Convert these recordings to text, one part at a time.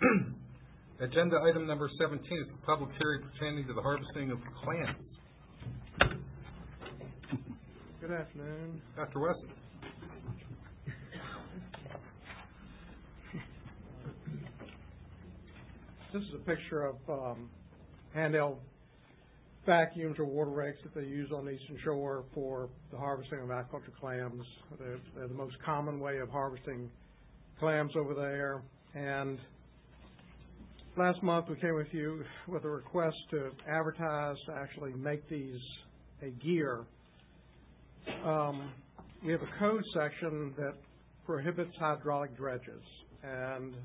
Agenda item number 17 is the public hearing pertaining to the harvesting of clams. Good afternoon. Dr. Wesson. This is a picture of handheld vacuums or water rakes that they use on the Eastern Shore for the harvesting of aquaculture clams. They're the most common way of harvesting clams over there. And last month we came with you with a request to advertise, to actually make these a gear. We have a code section that prohibits hydraulic dredges, and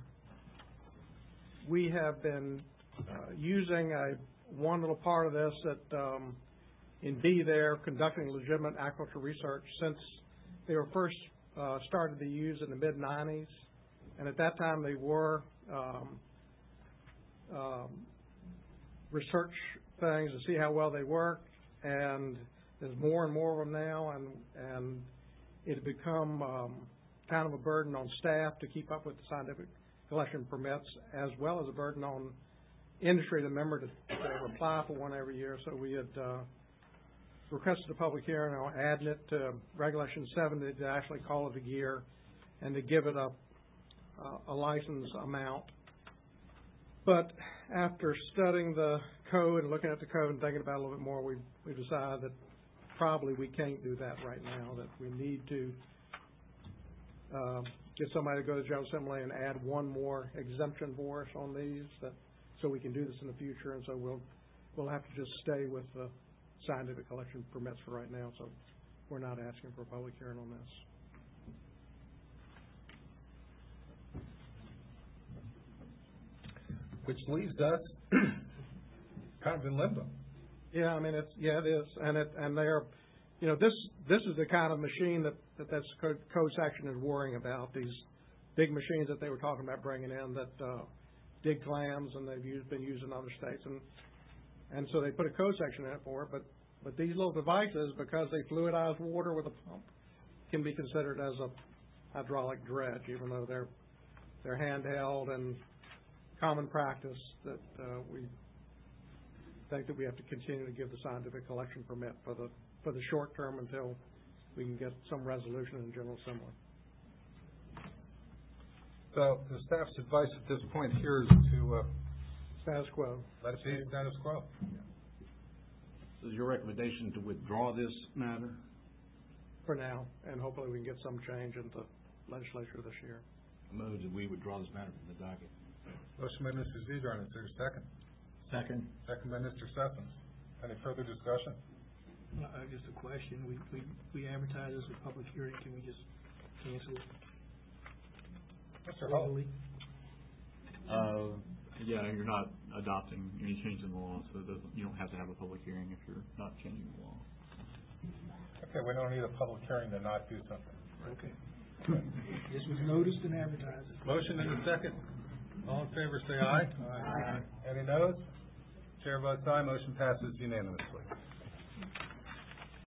we have been using one little part of this that in B there, conducting legitimate aquaculture research since they were first started to be used in the mid-90s. And at that time they were research things to see how well they work, and there's more and more of them now, and it had become kind of a burden on staff to keep up with the scientific collection permits, as well as a burden on industry to remember to apply for one every year. So we had requested a public hearing on adding it to Regulation 70 to actually call it a gear and to give it a license amount. But after studying the code and looking at the code and thinking about it a little bit more, we decided that probably we can't do that right now, that we need to get somebody to go to the General Assembly and add one more exemption for us on these, so we can do this in the future. And so we'll have to just stay with the scientific collection permits for right now. So we're not asking for a public hearing on this. Which leaves us kind of in limbo. Yeah, I mean it is, and they're, this is the kind of machine that's code section is worrying about. These big machines that they were talking about bringing in that dig clams, and they've been used in other states, and so they put a code section in it for it. But these little devices, because they fluidize water with a pump, can be considered as a hydraulic dredge, even though they're handheld and common practice. That we think that we have to continue to give the scientific collection permit for the short term until we can get some resolution in the General Assembly. So the staff's advice at this point here is to status quo. Let it be status quo. So is your recommendation to withdraw this matter? For now, and hopefully we can get some change in the legislature this year. I move that we withdraw this matter from the docket. Motion by Mr. Zedron. Is there a second? Second. Second by Mr. Sessions. Any further discussion? Just a question. We advertise this as a public hearing. Can we just cancel it? Mr. Hall. Yeah, you're not adopting any change in the law, so you don't have to have a public hearing if you're not changing the law. Okay, we don't need a public hearing to not do something. Okay. This was noticed and advertised. Motion and a second. All in favor, say aye. Aye. Any noes? Chair votes aye. Motion passes unanimously.